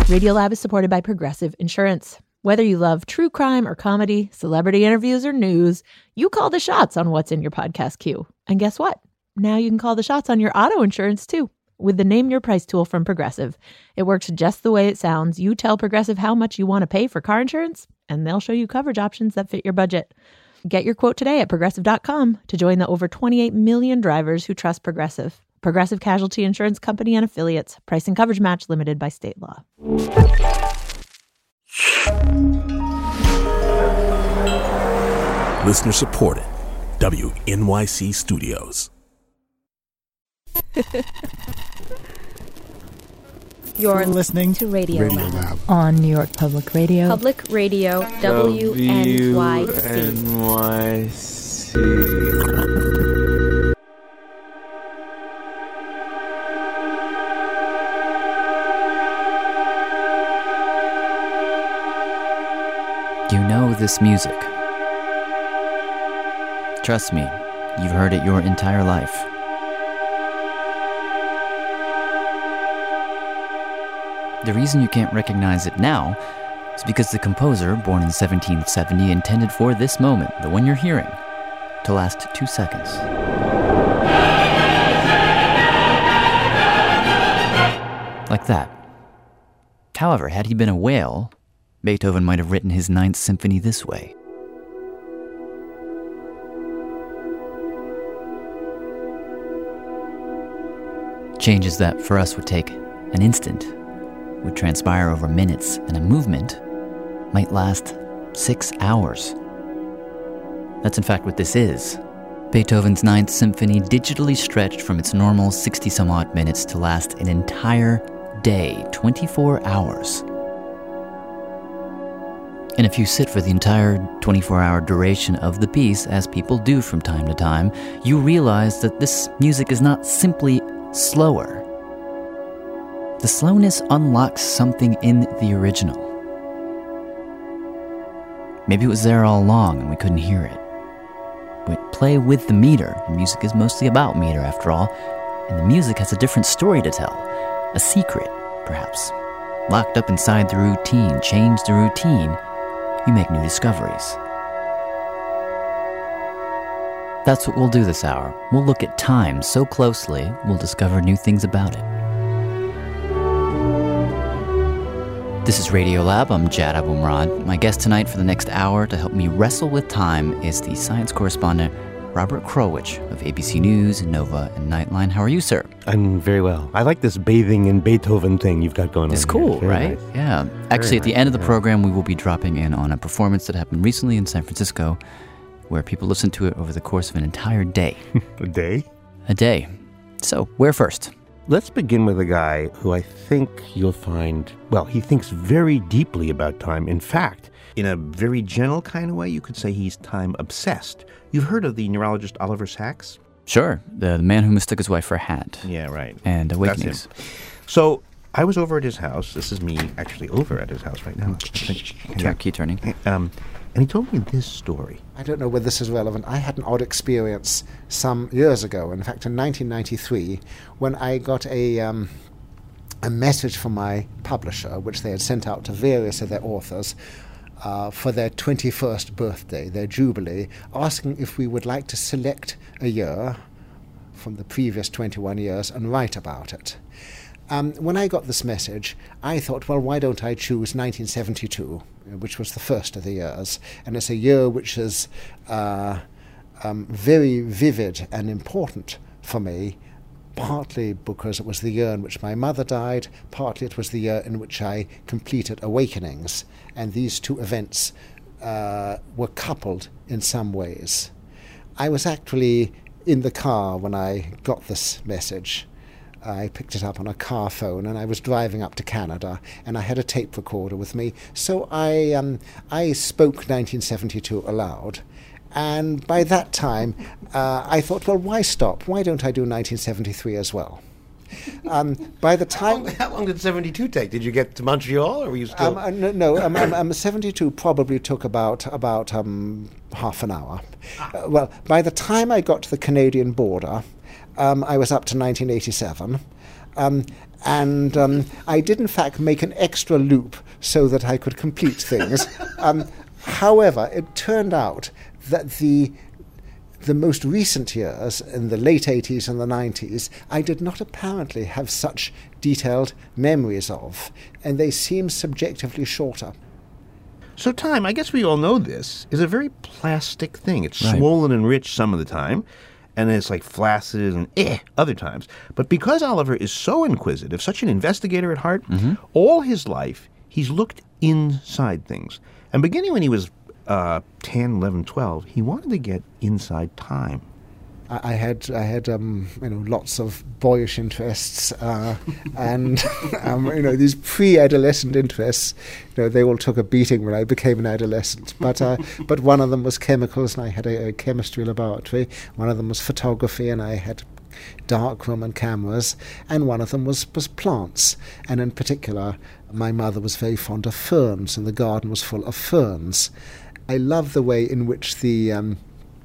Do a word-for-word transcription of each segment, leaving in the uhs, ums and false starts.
Radiolab is supported by Progressive Insurance. Whether you love true crime or comedy, celebrity interviews or news, you call the shots on what's in your podcast queue. And guess what? Now you can call the shots on your auto insurance too with the Name Your Price tool from Progressive. It works just the way it sounds. You tell Progressive how much you want to pay for car insurance, and they'll show you coverage options that fit your budget. Get your quote today at progressive dot com to join the over twenty-eight million drivers who trust Progressive. Progressive Casualty Insurance Company and Affiliates. Price and coverage match limited by state law. Listener supported. W N Y C Studios. You're listening to Radio, Radio Lab. Lab on New York Public Radio. Public Radio, W N Y C. W N Y C. You know this music. Trust me, you've heard it your entire life. The reason you can't recognize it now is because the composer, born in seventeen seventy, intended for this moment, the one you're hearing, to last two seconds. Like that. However, had he been a whale, Beethoven might have written his Ninth Symphony this way. Changes that for us would take an instant, would transpire over minutes, and a movement might last six hours. That's in fact what this is. Beethoven's Ninth Symphony digitally stretched from its normal sixty-some-odd minutes to last an entire day, twenty-four hours. And if you sit for the entire twenty-four hour duration of the piece, as people do from time to time, you realize that this music is not simply slower. The slowness unlocks something in the original. Maybe it was there all along and we couldn't hear it. But play with the meter. Music is mostly about meter, after all, and the music has a different story to tell. A secret, perhaps. Locked up inside the routine, change the routine, you make new discoveries. That's what we'll do this hour. We'll look at time so closely, we'll discover new things about it. This is Radio Lab. I'm Jad Abumrad. My guest tonight for the next hour to help me wrestle with time is the science correspondent Robert Krulwich of A B C News, Nova, and Nightline. How are you, sir? I'm very well. I like this bathing in Beethoven thing you've got going on. It's cool, right? Nice. Yeah. Actually, Very at the nice, end of the yeah. program, we will be dropping in on a performance that happened recently in San Francisco where people listened to it over the course of an entire day. A day? A day. So, where first? Let's begin with a guy who I think you'll find, well, he thinks very deeply about time. In fact, in a very gentle kind of way, you could say he's time obsessed. You've heard of the neurologist Oliver Sacks? Sure. The, the man who mistook his wife for a hat. Yeah, right. And Awakenings. That's him. So, I was over at his house. This is me actually over at his house right now. Yeah, key turning. Um, and he told me this story. I don't know whether this is relevant. I had an odd experience some years ago, in fact in nineteen ninety-three, when I got a um, a message from my publisher, which they had sent out to various of their authors uh, for their twenty-first birthday, their jubilee, asking if we would like to select a year from the previous twenty-one years and write about it. Um, when I got this message, I thought, well, why don't I choose nineteen seventy-two, which was the first of the years, and it's a year which is uh, um, very vivid and important for me, partly because it was the year in which my mother died, partly it was the year in which I completed Awakenings, and these two events uh, were coupled in some ways. I was actually in the car when I got this message. I picked it up on a car phone, and I was driving up to Canada, and I had a tape recorder with me. So I um, I spoke nineteen seventy-two aloud, and by that time uh, I thought, well, why stop? Why don't I do nineteen seventy-three as well? Um, by the time, How long, how long did seventy-two take? Did you get to Montreal, or were you still? Um, uh, no, no um, um, um, seventy-two probably took about about um, half an hour. Uh, well, by the time I got to the Canadian border, Um, I was up to nineteen eighty-seven, um, And um, I did, in fact, make an extra loop so that I could complete things. um, however, it turned out that the the most recent years, in the late eighties and the nineties, I did not apparently have such detailed memories of, and they seem subjectively shorter. So time, I guess we all know this, is a very plastic thing. It's Right. swollen and rich some of the time, and then it's like flaccid and eh other times. But because Oliver is so inquisitive, such an investigator at heart, all his life he's looked inside things. And beginning when he was uh, ten, eleven, twelve, he wanted to get inside time. I I had I had um, you know lots of boyish interests uh, and um, you know these pre-adolescent interests. You know they all took a beating when I became an adolescent. But uh, but one of them was chemicals, and I had a, a chemistry laboratory. One of them was photography, and I had darkroom and cameras. And one of them was was plants, and in particular, my mother was very fond of ferns, and the garden was full of ferns. I love the way in which the um,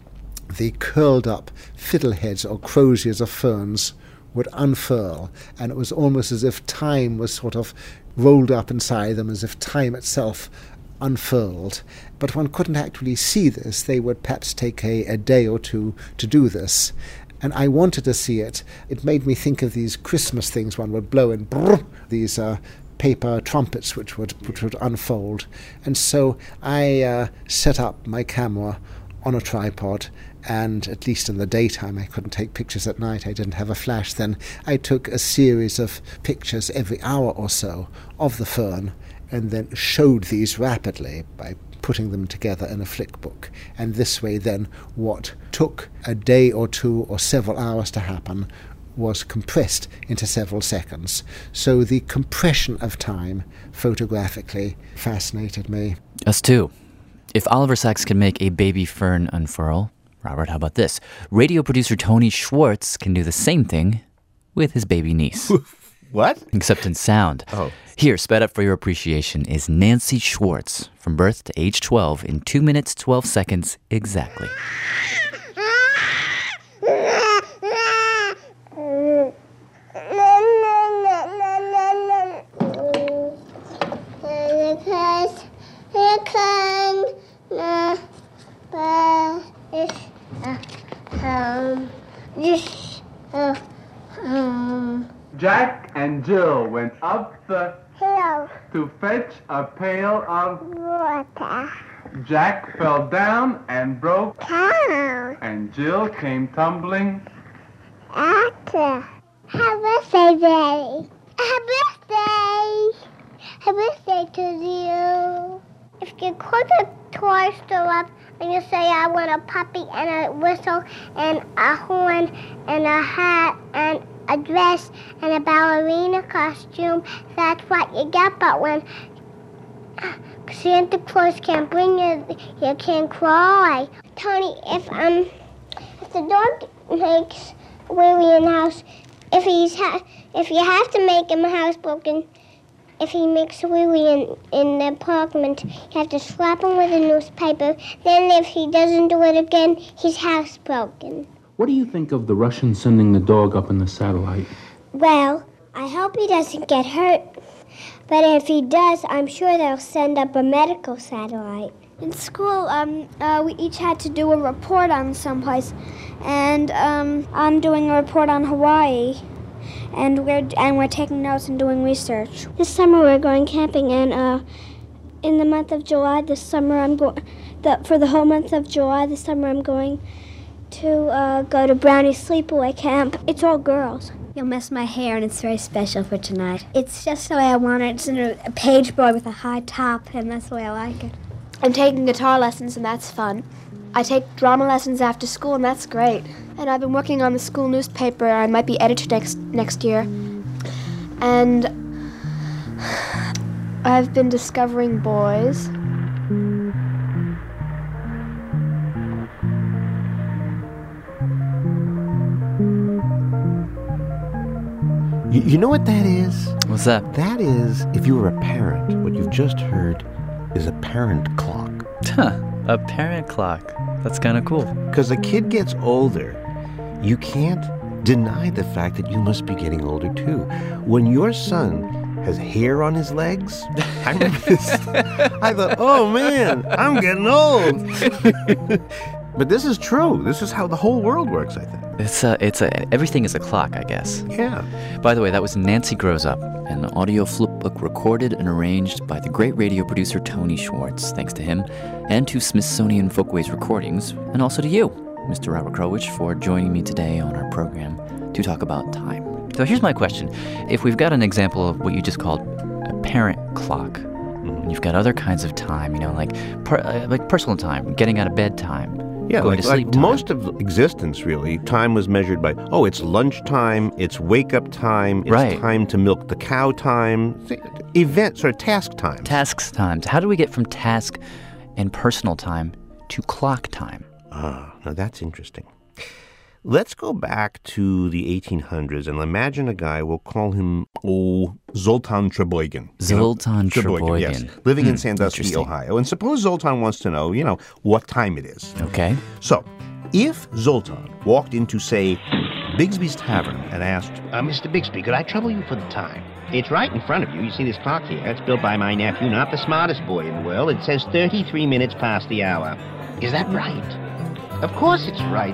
the curled-up fiddleheads or croziers of ferns would unfurl, and it was almost as if time was sort of rolled up inside them, as if time itself unfurled. But one couldn't actually see this. They would perhaps take a, a day or two to do this. And I wanted to see it. It made me think of these Christmas things one would blow in, brrr, these uh, paper trumpets which would which would unfold. And so I uh, set up my camera on a tripod, and at least in the daytime, I couldn't take pictures at night, I didn't have a flash then, I took a series of pictures every hour or so of the fern, and then showed these rapidly by putting them together in a flick book. And this way then what took a day or two or several hours to happen was compressed into several seconds. So the compression of time photographically fascinated me. Us too. If Oliver Sacks can make a baby fern unfurl, Robert, how about this? Radio producer Tony Schwartz can do the same thing with his baby niece. What? Except in sound. Oh. Here, sped up for your appreciation, is Nancy Schwartz, from birth to age twelve, in two minutes, twelve seconds exactly. Jack and Jill went up the hill to fetch a pail of water. Jack fell down and broke down, and Jill came tumbling after. Happy birthday, Daddy. Happy birthday. Happy birthday to you. If you call the toy store up and you say, I want a puppy and a whistle and a horn and a hat and a dress and a ballerina costume, that's what you get. But when Santa Claus can't bring you, you can't cry. Tony, if um, if the dog makes Willie in the house, if he's ha- if you have to make him housebroken, if he makes Willie in, in the apartment, you have to slap him with a newspaper. Then if he doesn't do it again, he's housebroken. What do you think of the Russians sending the dog up in the satellite? Well, I hope he doesn't get hurt. But if he does, I'm sure they'll send up a medical satellite. In school, um, uh, we each had to do a report on someplace. And um, I'm doing a report on Hawaii. And we're and we're taking notes and doing research. This summer we're going camping, and uh, in the month of July this summer I'm going. The, for the whole month of July this summer I'm going to uh, go to Brownie Sleepaway Camp. It's all girls. You'll miss my hair, and it's very special for tonight. It's just the way I want it. It's in a, a page boy with a high top, and that's the way I like it. I'm taking guitar lessons, and that's fun. I take drama lessons after school, and that's great. And I've been working on the school newspaper. I might be editor next next year. And I've been discovering boys. You, you know what that is? What's that? That is, if you were a parent, what you've just heard is a parent clock. Huh, a parent clock. That's kind of cool. Because the kid gets older, you can't deny the fact that you must be getting older too. When your son has hair on his legs, I remember this. I thought, oh man, I'm getting old. But this is true. This is how the whole world works, I think. It's a, it's a, everything is a clock, I guess. Yeah. By the way, that was Nancy Grows Up, an audio flipbook recorded and arranged by the great radio producer Tony Schwartz. Thanks to him, and to Smithsonian Folkways Recordings, and also to you, Mister Robert Krulwich, for joining me today on our program to talk about time. So here's my question. If we've got an example of what you just called a parent clock, mm-hmm. and you've got other kinds of time, you know, like per, uh, like personal time, getting out of bed time, Yeah, going like, to sleep like time. most of existence, really, time was measured by, oh, it's lunchtime, it's wake-up time, it's right. time to milk the cow time, events or task time. Tasks times. How do we get from task and personal time to clock time? Ah, now that's interesting. Let's go back to the eighteen hundreds and imagine a guy, we'll call him, oh, Zoltan Treboygan. Zoltan you know? Treboygan. Yes, living Hmm, in Sandusky, Ohio. And suppose Zoltan wants to know, you know, what time it is. Okay. So, if Zoltan walked into, say, Bigsby's Tavern and asked, uh, Mister Bigsby, could I trouble you for the time? It's right in front of you. You see this clock here? It's built by my nephew, not the smartest boy in the world. It says thirty-three minutes past the hour. Is that right? Of course it's right.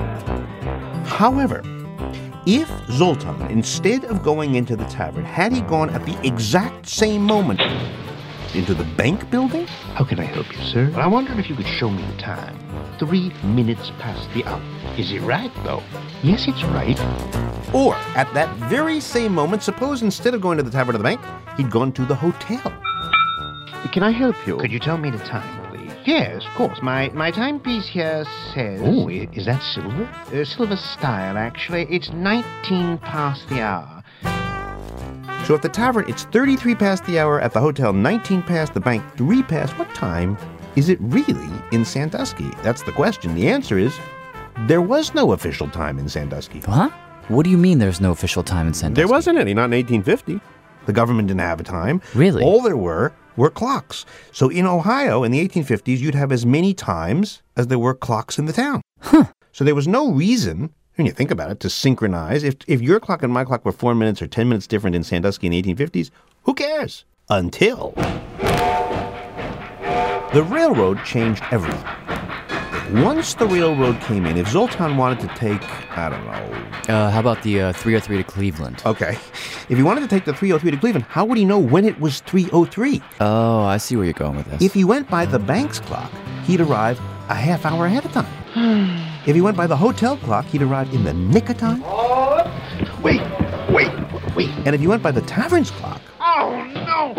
However, if Zoltan, instead of going into the tavern, had he gone at the exact same moment into the bank building? How can I help you, sir? Well, I wondered if you could show me the time. Three minutes past the hour. Is it right, though? Yes, it's right. Or, at that very same moment, suppose instead of going to the tavern or the bank, he'd gone to the hotel. Can I help you? Could you tell me the time, please? Yes, of course. My my timepiece here says... Oh, is that silver? Uh, silver style, actually. It's nineteen past the hour. So at the tavern, it's thirty-three past the hour. At the hotel, nineteen past. The bank, three past. What time is it really in Sandusky? That's the question. The answer is, there was no official time in Sandusky. Huh? What do you mean there's no official time in Sandusky? There wasn't any, not in eighteen fifty. The government didn't have a time. Really? All there were were clocks. So in Ohio, in the eighteen fifties, you'd have as many times as there were clocks in the town. Huh. So there was no reason, when you think about it, to synchronize. If if your clock and my clock were four minutes or ten minutes different in Sandusky in the eighteen fifties, who cares? Until the railroad changed everything. Once the railroad came in, if Zoltan wanted to take, I don't know... Uh, how about the uh, three oh three to Cleveland? Okay. If he wanted to take the three oh three to Cleveland, how would he know when it was three oh three? Oh, I see where you're going with this. If he went by the bank's clock, he'd arrive a half hour ahead of time. If he went by the hotel clock, he'd arrive in the nick of time. Wait, wait, wait. And if you went by the tavern's clock... Oh, no!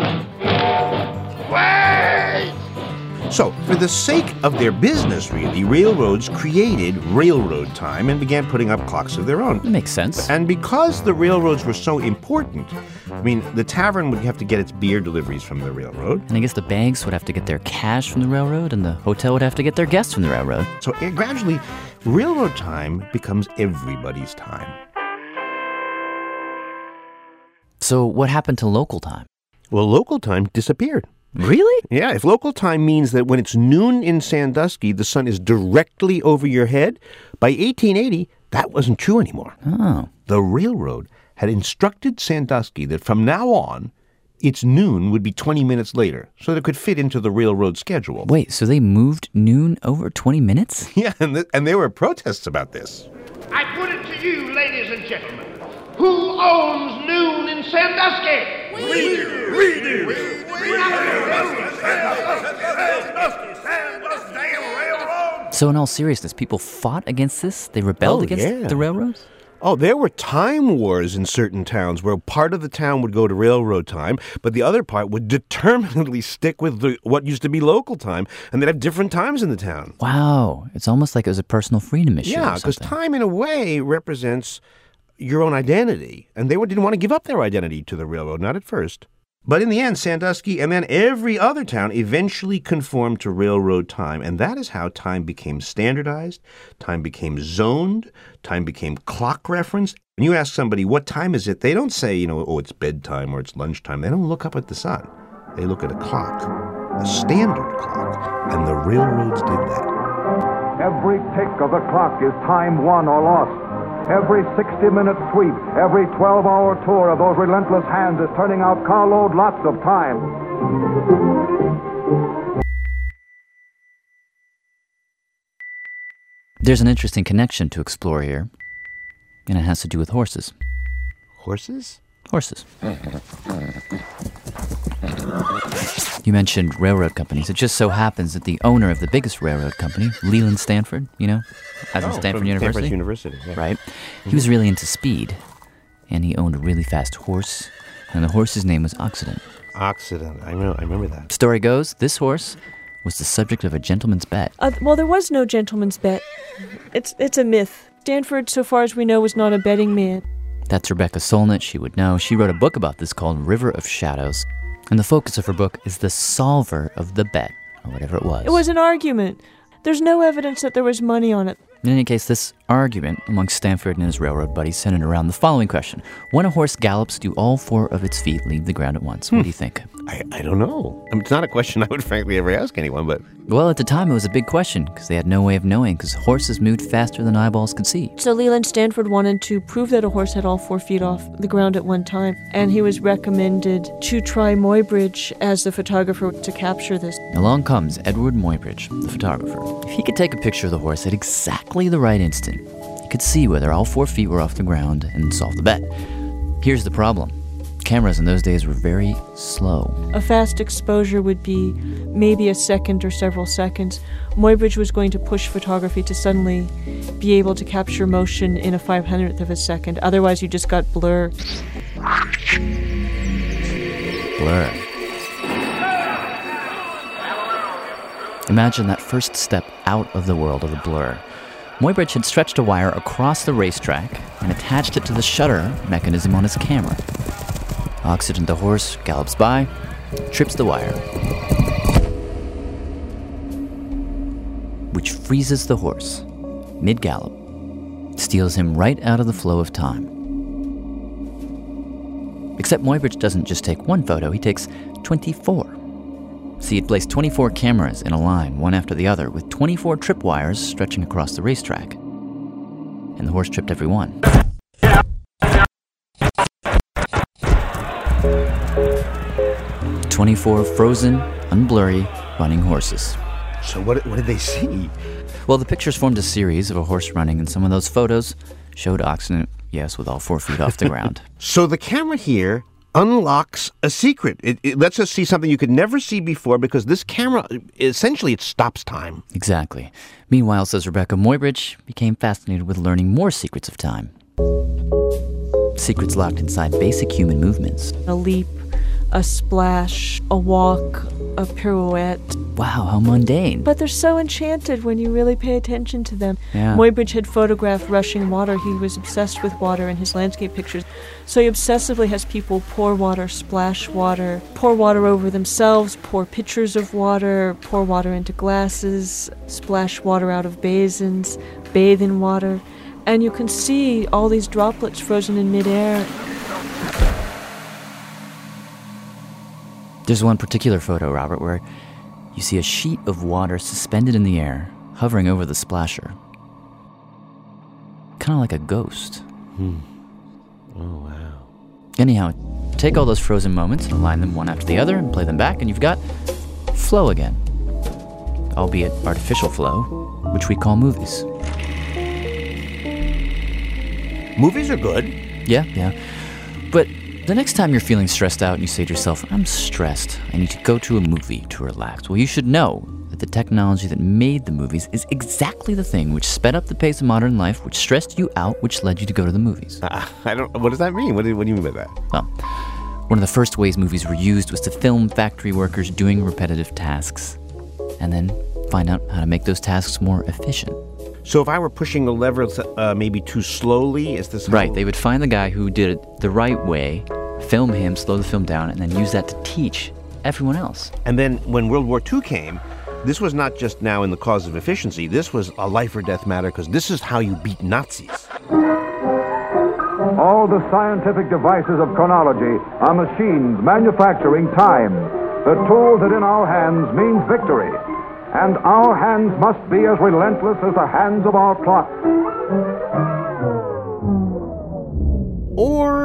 Wait! So, for the sake of their business, really, railroads created railroad time and began putting up clocks of their own. That makes sense. And because the railroads were so important, I mean, the tavern would have to get its beer deliveries from the railroad. And I guess the banks would have to get their cash from the railroad, and the hotel would have to get their guests from the railroad. So uh, gradually, railroad time becomes everybody's time. So what happened to local time? Well, local time disappeared. Really? Yeah, if local time means that when it's noon in Sandusky, the sun is directly over your head, by eighteen eighty, that wasn't true anymore. Oh. The railroad had instructed Sandusky that from now on, its noon would be twenty minutes later, so that it could fit into the railroad schedule. Wait, so they moved noon over twenty minutes? Yeah, and, th- and there were protests about this. I put it to you, ladies and gentlemen. Who owns noon in Sandusky? We do! We do! We do! So in all seriousness, people fought against this? They rebelled Oh, against yeah. the railroads? Oh, there were time wars in certain towns where part of the town would go to railroad time, but the other part would determinedly stick with the, what used to be local time, and they'd have different times in the town. Wow. It's almost like it was a personal freedom issue. Yeah, because time in a way represents your own identity, and they didn't want to give up their identity to the railroad, not at first. But in the end, Sandusky and then every other town eventually conformed to railroad time, and that is how time became standardized, time became zoned, time became clock referenced. When you ask somebody, what time is it, they don't say, you know, oh, it's bedtime or it's lunchtime. They don't look up at the sun. They look at a clock, a standard clock, and the railroads did that. Every tick of the clock is time won or lost. Every sixty-minute sweep, every twelve-hour tour of those relentless hands is turning out carload lots of time. There's an interesting connection to explore here, and it has to do with horses. Horses? Horses. You mentioned railroad companies. It just so happens that the owner of the biggest railroad company, Leland Stanford, you know, as in Oh, Stanford from University. Stanford University, yeah. Right. He was really into speed, and he owned a really fast horse, and the horse's name was Occident. Occident. I know. I remember that. Story goes, this horse was the subject of a gentleman's bet. Uh, well, there was no gentleman's bet. It's it's a myth. Stanford, so far as we know, was not a betting man. That's Rebecca Solnit. She would know. She wrote a book about this called River of Shadows. And the focus of her book is the solver of the bet, or whatever it was. It was an argument. There's no evidence that there was money on it. In any case, this argument amongst Stanford and his railroad buddies centered around the following question. When a horse gallops, do all four of its feet leave the ground at once? Hmm. What do you think? I, I don't know. I mean, it's not a question I would frankly ever ask anyone, but... Well, at the time, it was a big question, because they had no way of knowing, because horses moved faster than eyeballs could see. So Leland Stanford wanted to prove that a horse had all four feet off the ground at one time, and he was recommended to try Muybridge as the photographer to capture this. Along comes Edward Muybridge, the photographer. If he could take a picture of the horse at exactly the right instant, he could see whether all four feet were off the ground and solve the bet. Here's the problem. Cameras in those days were very slow. A fast exposure would be maybe a second or several seconds. Muybridge was going to push photography to suddenly be able to capture motion in a five hundredth of a second. Otherwise, you just got blur. Blur. Imagine that first step out of the world of the blur. Muybridge had stretched a wire across the racetrack and attached it to the shutter mechanism on his camera. Occident the horse gallops by, trips the wire, which freezes the horse mid-gallop, steals him right out of the flow of time. Except Muybridge doesn't just take one photo, he takes twenty-four. See, he'd placed twenty-four cameras in a line, one after the other, with twenty-four tripwires stretching across the racetrack. And the horse tripped every one. twenty-four frozen, unblurry, running horses. So what, what did they see? Well, the pictures formed a series of a horse running, and some of those photos showed Occident, yes, with all four feet off the ground. So the camera here unlocks a secret. It, it lets us see something you could never see before because this camera, essentially, it stops time. Exactly. Meanwhile, says Rebecca, Muybridge became fascinated with learning more secrets of time. Secrets locked inside basic human movements. A leap, a splash, a walk, a pirouette. Wow, how mundane. But they're so enchanted when you really pay attention to them. Yeah. Muybridge had photographed rushing water. He was obsessed with water in his landscape pictures. So he obsessively has people pour water, splash water, pour water over themselves, pour pitchers of water, pour water into glasses, splash water out of basins, bathe in water. And you can see all these droplets frozen in midair. There's one particular photo, Robert, where you see a sheet of water suspended in the air, hovering over the splasher. Kind of like a ghost. Hmm. Oh, wow. Anyhow, take all those frozen moments and align them one after the other and play them back, and you've got flow again. Albeit artificial flow, which we call movies. Movies are good. Yeah, yeah. But the next time you're feeling stressed out and you say to yourself, I'm stressed, I need to go to a movie to relax. Well, you should know that the technology that made the movies is exactly the thing which sped up the pace of modern life, which stressed you out, which led you to go to the movies. Uh, I don't. What does that mean? What do, what do you mean by that? Well, one of the first ways movies were used was to film factory workers doing repetitive tasks, and then find out how to make those tasks more efficient. So if I were pushing a lever uh, maybe too slowly, is this... Right, they would find the guy who did it the right way, film him, slow the film down, and then use that to teach everyone else. And then when World War Two came, this was not just now in the cause of efficiency, this was a life or death matter, because this is how you beat Nazis. All the scientific devices of chronology are machines manufacturing time. The tool that in our hands means victory. And our hands must be as relentless as the hands of our clock.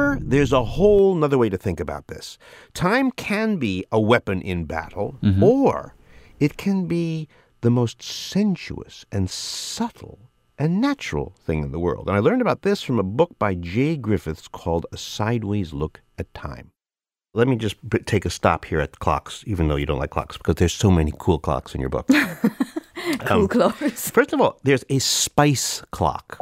Or there's a whole nother way to think about this. Time can be a weapon in battle, mm-hmm. or it can be the most sensuous and subtle and natural thing in the world. And I learned about this from a book by Jay Griffiths called A Sideways Look at Time. Let me just take a stop here at clocks, even though you don't like clocks, because there's so many cool clocks in your book. cool um, clocks. First of all, there's a spice clock.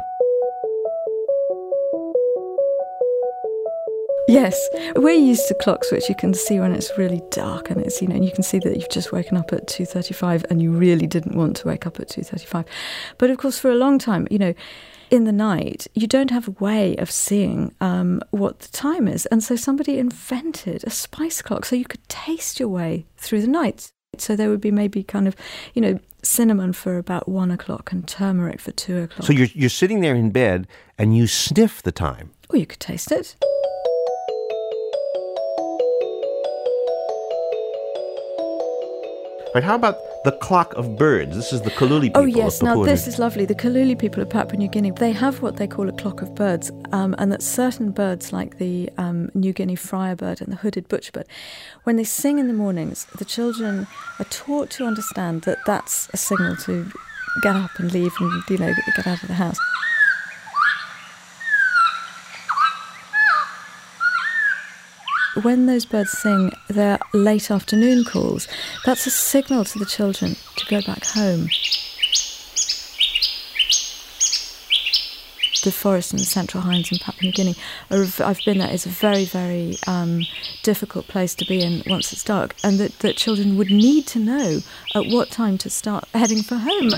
Yes, we're used to clocks which you can see when it's really dark and it's, you know, and you can see that you've just woken up at two thirty-five and you really didn't want to wake up at two thirty-five. But of course, for a long time, you know, in the night, you don't have a way of seeing um, what the time is. And so somebody invented a spice clock so you could taste your way through the night. So there would be maybe kind of, you know, cinnamon for about one o'clock and turmeric for two o'clock. So you're you're sitting there in bed and you sniff the time. Or you could taste it. Right, how about the clock of birds? This is the Kaluli people. Oh, yes. Of Now, Papua this New- is lovely. The Kaluli people of Papua New Guinea, they have what they call a clock of birds, um, and that certain birds, like the um, New Guinea friarbird and the hooded butcherbird, when they sing in the mornings, the children are taught to understand that that's a signal to get up and leave and, you know, get out of the house. When those birds sing their late afternoon calls, that's a signal to the children to go back home. The forest in the Central Highlands in Papua New Guinea, are, I've been there, is a very, very um, difficult place to be in once it's dark, and that, that children would need to know at what time to start heading for home.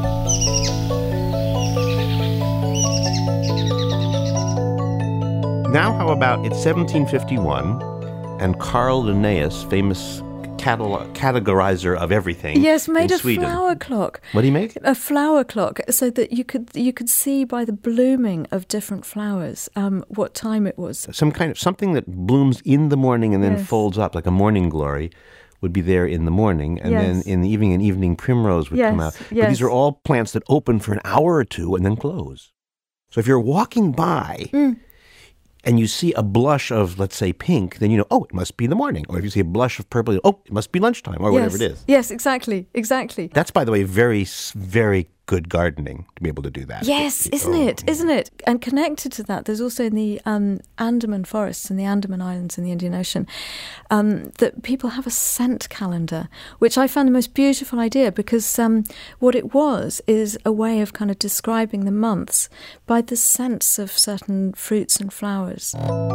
Now, how about it's seventeen fifty-one, and Carl Linnaeus, famous catal- categorizer of everything, yes, made in a Sweden. flower clock. What did he make? A flower clock, so that you could you could see by the blooming of different flowers um, what time it was. Some kind of something that blooms in the morning and then Yes. folds up, like a morning glory, would be there in the morning, and Yes. then in the evening, an evening primrose would come Yes, out. But yes. these are all plants that open for an hour or two and then close. So if you're walking by Mm. and you see a blush of, let's say, pink, then you know, oh, it must be in the morning. Or if you see a blush of purple, oh, it must be lunchtime, or yes. whatever it is. Yes, exactly, exactly. That's, by the way, very, very good gardening to be able to do that. Yes, isn't Oh, it? Isn't it? And connected to that, there's also in the um, Andaman forests and the Andaman Islands in the Indian Ocean, um, that people have a scent calendar, which I found the most beautiful idea because um, what it was is a way of kind of describing the months by the scents of certain fruits and flowers.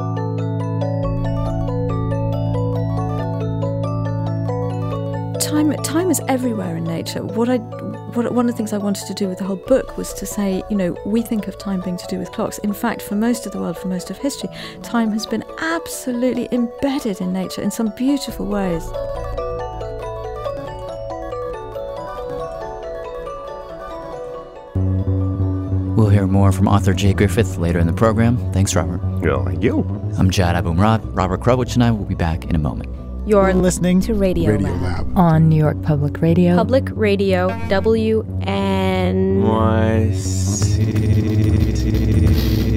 Time, time is everywhere in nature. What I, what, one of the things I wanted to do with the whole book was to say, you know, we think of time being to do with clocks. In fact, for most of the world, for most of history, time has been absolutely embedded in nature in some beautiful ways. We'll hear more from author Jay Griffith later in the program. Thanks, Robert. Yeah, thank you. I'm Jad Abumrad. Robert Krulwich and I will be back in a moment. You're listening to Radio, Radio Lab. Lab. On New York Public Radio. Public Radio W N Y C